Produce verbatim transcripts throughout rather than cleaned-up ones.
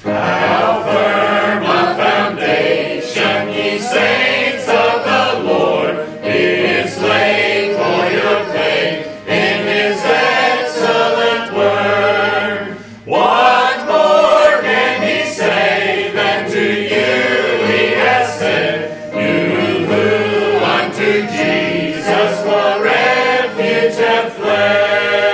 How firm a foundation, ye saints of the Lord, is laid for your faith in his excellent word. What more can he say than to you he has said, you who unto Jesus for refuge have fled?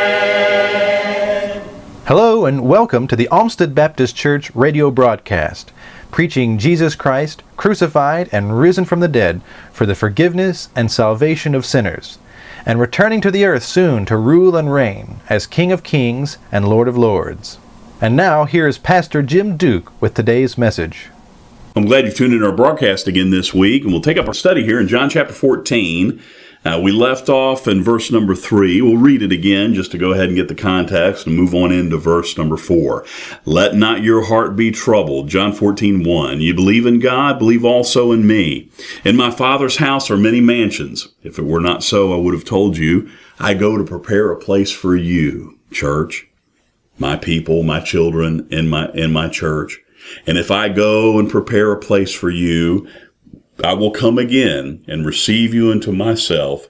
Hello and welcome to the Olmsted Baptist Church radio broadcast, preaching Jesus Christ, crucified and risen from the dead for the forgiveness and salvation of sinners, and returning to the earth soon to rule and reign as King of Kings and Lord of Lords. And now here is Pastor Jim Duke with today's message. I'm glad you tuned in to our broadcast again this week, and we'll take up our study here in John chapter fourteen. Uh, we left off in verse number three. We'll read it again just to go ahead and get the context and move on into verse number four. Let not your heart be troubled. John fourteen one. You believe in God, believe also in me. In my Father's house are many mansions. If it were not so, I would have told you. I go to prepare a place for you, church, my people, my children, in my in my church. And if I go and prepare a place for you, I will come again and receive you into myself,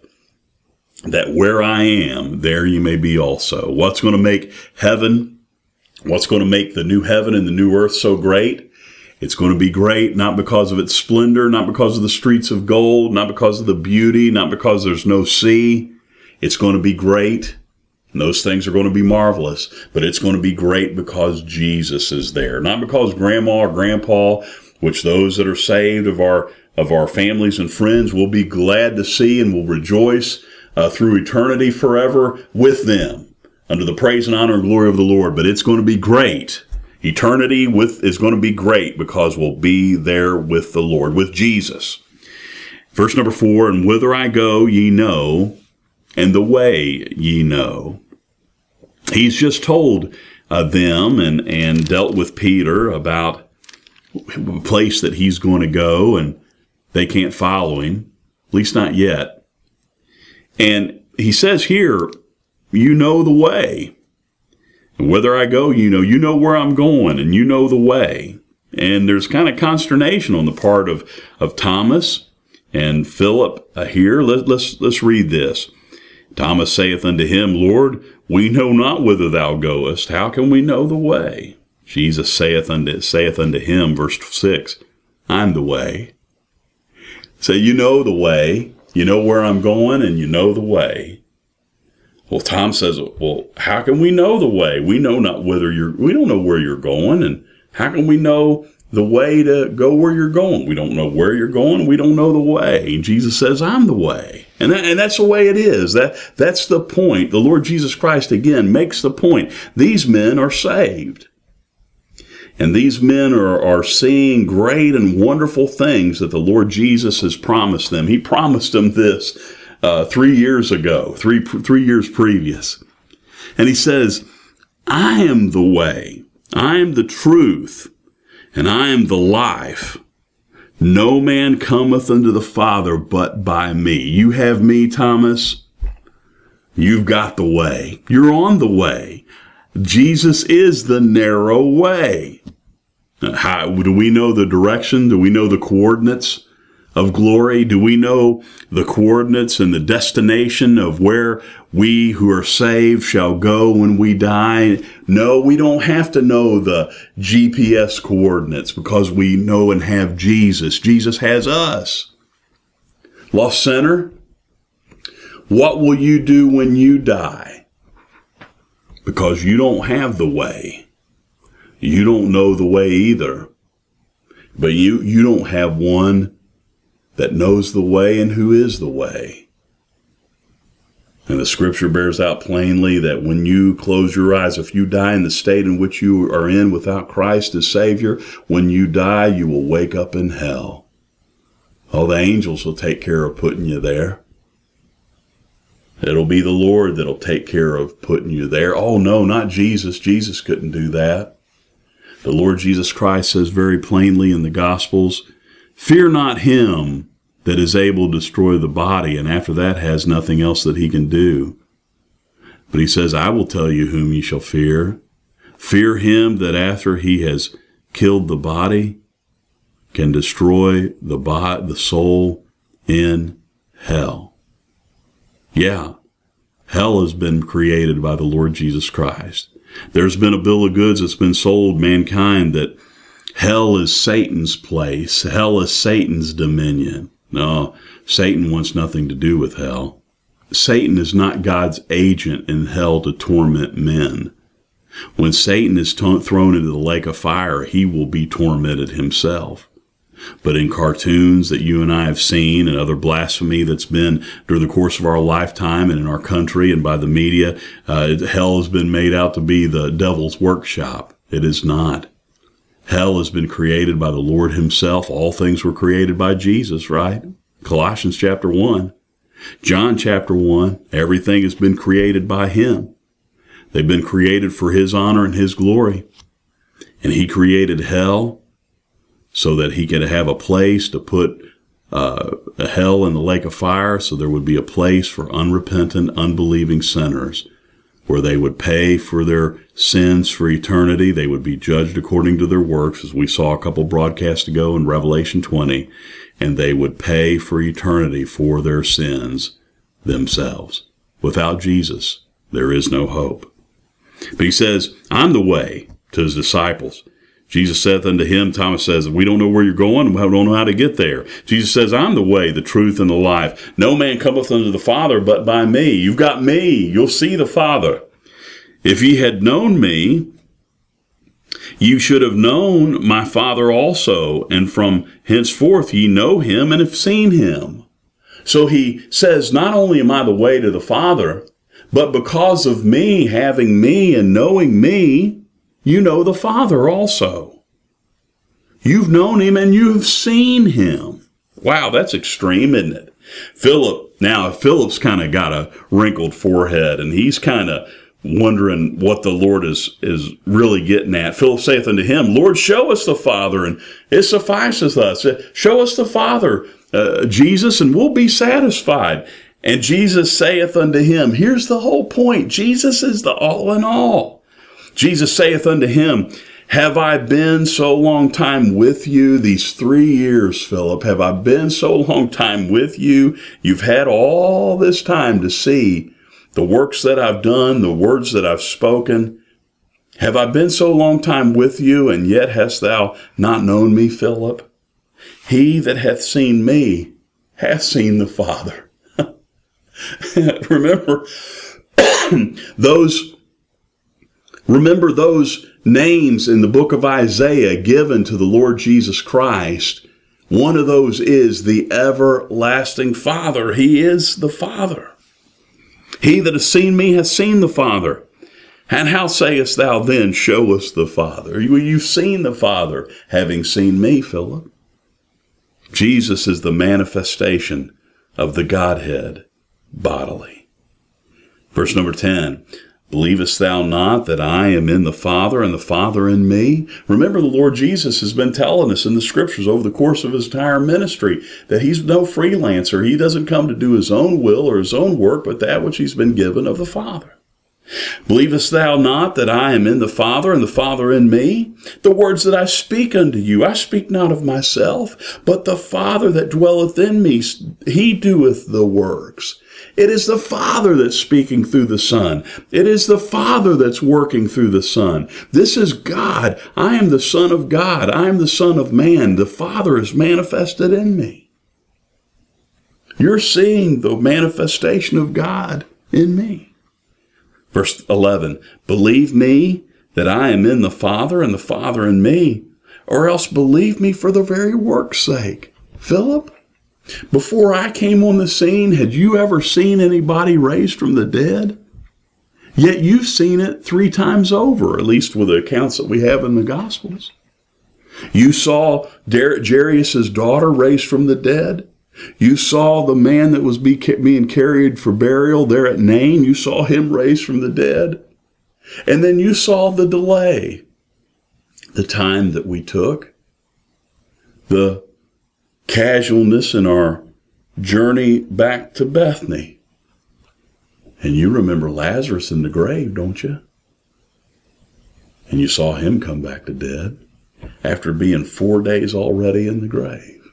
that where I am, there you may be also. What's going to make heaven, what's going to make the new heaven and the new earth so great? It's going to be great not because of its splendor, not because of the streets of gold, not because of the beauty, not because there's no sea. It's going to be great. And those things are going to be marvelous, but it's going to be great because Jesus is there. Not because grandma or grandpa, which those that are saved of our of our families and friends will be glad to see and will rejoice uh, through eternity forever with them under the praise and honor and glory of the Lord. But it's going to be great. Eternity with is going to be great because we'll be there with the Lord, with Jesus. Verse number four, and whither I go ye know, and the way ye know. He's just told uh, them and, and dealt with Peter about the place that he's going to go, and they can't follow him, at least not yet. And he says here, you know the way. And whither I go, you know, you know where I'm going, and you know the way. And there's kind of consternation on the part of, of Thomas and Philip uh, here. Let, let's, let's read this. Thomas saith unto him, Lord, we know not whither thou goest. How can we know the way? Jesus saith unto, saith unto him, verse six, I'm the way. So you know the way, you know where I'm going, and you know the way. Well, Tom says, well, how can we know the way? We know not whither you're, we don't know where you're going, and how can we know the way to go where you're going? We don't know where you're going, we don't know the way. And Jesus says, I'm the way. And that, and that's the way it is. That that's the point. The Lord Jesus Christ, again, makes the point. These men are saved. And these men are, are seeing great and wonderful things that the Lord Jesus has promised them. He promised them this uh, three years ago, three, three years previous. And he says, I am the way, I am the truth, and I am the life. No man cometh unto the Father but by me. You have me, Thomas. You've got the way. You're on the way. Jesus is the narrow way. How, do we know the direction? Do we know the coordinates of glory? Do we know the coordinates and the destination of where we who are saved shall go when we die? No, we don't have to know the G P S coordinates because we know and have Jesus. Jesus has us. Lost sinner, what will you do when you die? Because you don't have the way. You don't know the way either. But you, you don't have one that knows the way and who is the way. And the scripture bears out plainly that when you close your eyes, if you die in the state in which you are in without Christ as Savior, when you die, you will wake up in hell. Oh, the angels will take care of putting you there. It'll be the Lord that'll take care of putting you there. Oh, no, not Jesus. Jesus couldn't do that. The Lord Jesus Christ says very plainly in the Gospels, fear not him that is able to destroy the body, and after that has nothing else that he can do. But he says, I will tell you whom ye shall fear. Fear him that after he has killed the body can destroy the body, the soul in hell. Yeah, hell has been created by the Lord Jesus Christ. There's been a bill of goods that's been sold mankind that hell is Satan's place. Hell is Satan's dominion. No, Satan wants nothing to do with hell. Satan is not God's agent in hell to torment men. When Satan is t- thrown into the lake of fire, he will be tormented himself. But in cartoons that you and I have seen and other blasphemy that's been during the course of our lifetime and in our country and by the media, uh, hell has been made out to be the devil's workshop. It is not. Hell has been created by the Lord himself. All things were created by Jesus, right? Colossians chapter one. John chapter one, everything has been created by him. They've been created for his honor and his glory. And he created hell so that he could have a place to put uh, a hell in the lake of fire, so there would be a place for unrepentant, unbelieving sinners where they would pay for their sins for eternity. They would be judged according to their works, as we saw a couple broadcasts ago in Revelation twenty, and they would pay for eternity for their sins themselves. Without Jesus, there is no hope. But he says, I'm the way, to his disciples. Jesus saith unto him, Thomas says, we don't know where you're going, we don't know how to get there. Jesus says, I'm the way, the truth, and the life. No man cometh unto the Father but by me. You've got me. You'll see the Father. If ye had known me, you should have known my Father also, and from henceforth ye know him and have seen him. So he says, not only am I the way to the Father, but because of me, having me and knowing me, you know the Father also. You've known him and you've seen him. Wow, that's extreme, isn't it? Philip, now Philip's kind of got a wrinkled forehead, and he's kind of wondering what the Lord is, is really getting at. Philip saith unto him, Lord, show us the Father, and it sufficeth us. Show us the Father, uh, Jesus, and we'll be satisfied. And Jesus saith unto him, here's the whole point. Jesus is the all in all. Jesus saith unto him, have I been so long time with you? These three years, Philip, have I been so long time with you? You've had all this time to see the works that I've done, the words that I've spoken. Have I been so long time with you, and yet hast thou not known me, Philip? He that hath seen me hath seen the Father. Remember those Remember those names in the book of Isaiah given to the Lord Jesus Christ. One of those is the everlasting Father. He is the Father. He that has seen me hath seen the Father. And how sayest thou then, show us the Father? You've seen the Father, having seen me, Philip. Jesus is the manifestation of the Godhead bodily. Verse number ten. Believest thou not that I am in the Father and the Father in me? Remember, the Lord Jesus has been telling us in the Scriptures over the course of his entire ministry that he's no freelancer. He doesn't come to do his own will or his own work, but that which he's been given of the Father. Believest thou not that I am in the Father and the Father in me? The words that I speak unto you, I speak not of myself, but the Father that dwelleth in me, he doeth the works. It is the Father that's speaking through the Son. It is the Father that's working through the Son. This is God. I am the Son of God. I am the Son of Man. The Father is manifested in me. You're seeing the manifestation of God in me. Verse eleven, believe me that I am in the Father and the Father in me, or else believe me for the very work's sake. Philip, before I came on the scene, had you ever seen anybody raised from the dead? Yet you've seen it three times over, at least with the accounts that we have in the Gospels. You saw Jairus' daughter raised from the dead. You saw the man that was being carried for burial there at Nain. You saw him raised from the dead. And then you saw the delay, the time that we took, the casualness in our journey back to Bethany. And you remember Lazarus in the grave, don't you? And you saw him come back to dead. after being four days already in the grave.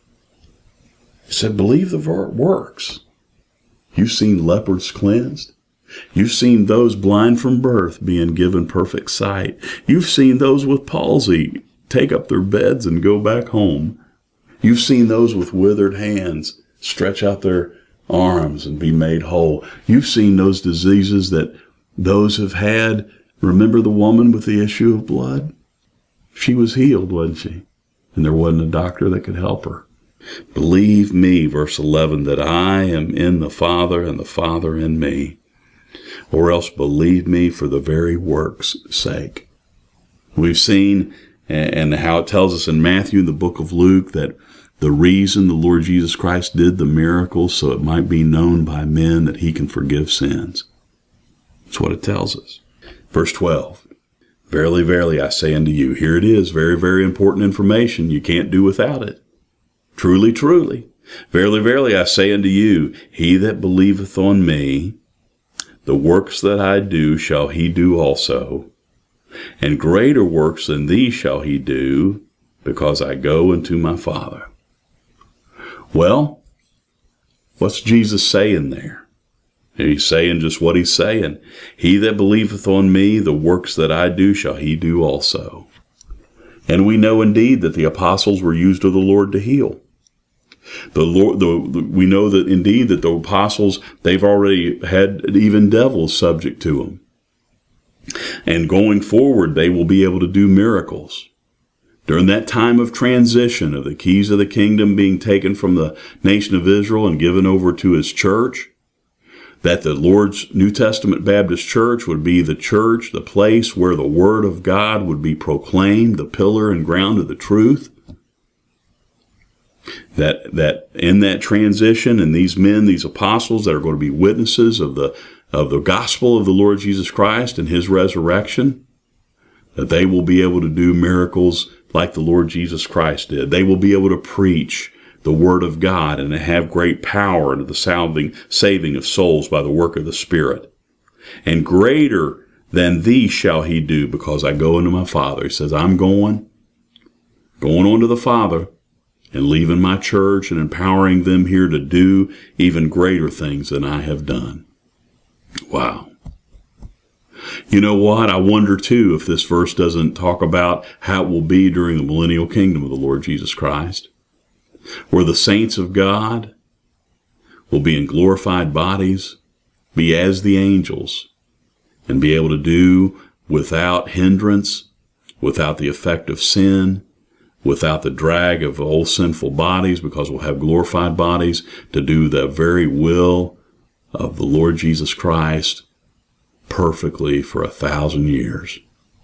He said, believe the works. You've seen leopards cleansed. You've seen those blind from birth being given perfect sight. You've seen those with palsy take up their beds and go back home. You've seen those with withered hands stretch out their arms and be made whole. You've seen those diseases that those have had. Remember the woman with the issue of blood? She was healed, wasn't she? And there wasn't a doctor that could help her. Believe me, verse eleven, that I am in the Father and the Father in me. Or else believe me for the very work's sake. We've seen, and how it tells us in Matthew, in the book of Luke, that the reason the Lord Jesus Christ did the miracles so it might be known by men that he can forgive sins. That's what it tells us. Verse twelve. Verily, verily, I say unto you, here it is, very, very important information. You can't do without it. Truly, truly. Verily, verily, I say unto you, he that believeth on me, the works that I do shall he do also, and greater works than these shall he do, because I go unto my Father. Well, what's Jesus saying there? He's saying just what he's saying. He that believeth on me, the works that I do shall he do also. And we know indeed that the apostles were used of the Lord to heal. The Lord, the, we know that indeed that the apostles, they've already had even devils subject to them. And going forward, they will be able to do miracles. During that time of transition of the keys of the kingdom being taken from the nation of Israel and given over to his church, that the Lord's New Testament Baptist Church would be the church, the place where the Word of God would be proclaimed, the pillar and ground of the truth. That that in that transition, and these men, these apostles that are going to be witnesses of the of the gospel of the Lord Jesus Christ and his resurrection, that they will be able to do miracles like the Lord Jesus Christ did. They will be able to preach the word of God and to have great power into the salving, saving of souls by the work of the Spirit. And greater than these shall he do, because I go unto my Father. He says, I'm going, going on to the Father, and leaving my church and empowering them here to do even greater things than I have done. Wow. You know what? I wonder, too, if this verse doesn't talk about how it will be during the millennial kingdom of the Lord Jesus Christ, where the saints of God will be in glorified bodies, be as the angels, and be able to do without hindrance, without the effect of sin, without the drag of old sinful bodies, because we'll have glorified bodies, to do the very will of the Lord Jesus Christ perfectly for a thousand years.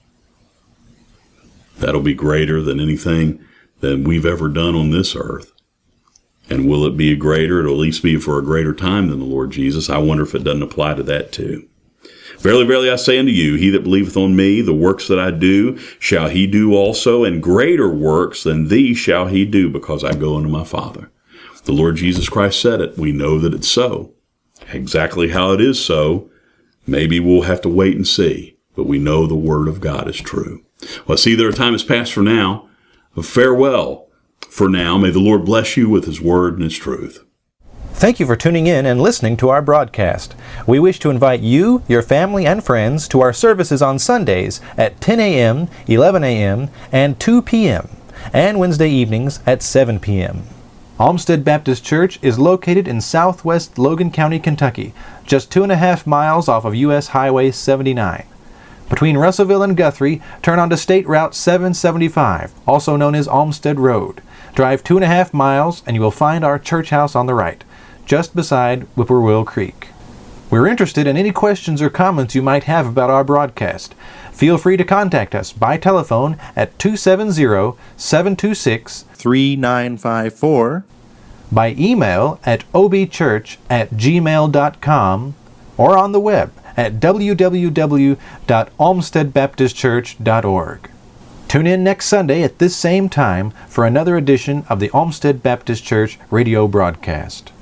That'll be greater than anything that we've ever done on this earth. And will it be greater? It'll at least be for a greater time than the Lord Jesus. I wonder if it doesn't apply to that too. Verily, verily, I say unto you, he that believeth on me, the works that I do, shall he do also, and greater works than these shall he do, because I go unto my Father. The Lord Jesus Christ said it. We know that it's so. Exactly how it is so, maybe we'll have to wait and see, but we know the Word of God is true. Well, see, their time has passed for now. Farewell for now. May the Lord bless you with his Word and his truth. Thank you for tuning in and listening to our broadcast. We wish to invite you, your family, and friends to our services on Sundays at ten a.m., eleven a.m., and two p.m., and Wednesday evenings at seven p.m. Olmsted Baptist Church is located in southwest Logan County, Kentucky, just two and a half miles off of U S Highway seventy-nine. Between Russellville and Guthrie, turn onto State Route seven seventy-five, also known as Olmsted Road. Drive two and a half miles and you will find our church house on the right, just beside Whippoorwill Creek. We're interested in any questions or comments you might have about our broadcast. Feel free to contact us by telephone at two seven zero, seven two six, three nine five four, by email at obchurch at gmail dot com, or on the web at w w w dot olmsted baptist church dot org. Tune in next Sunday at this same time for another edition of the Olmsted Baptist Church radio broadcast.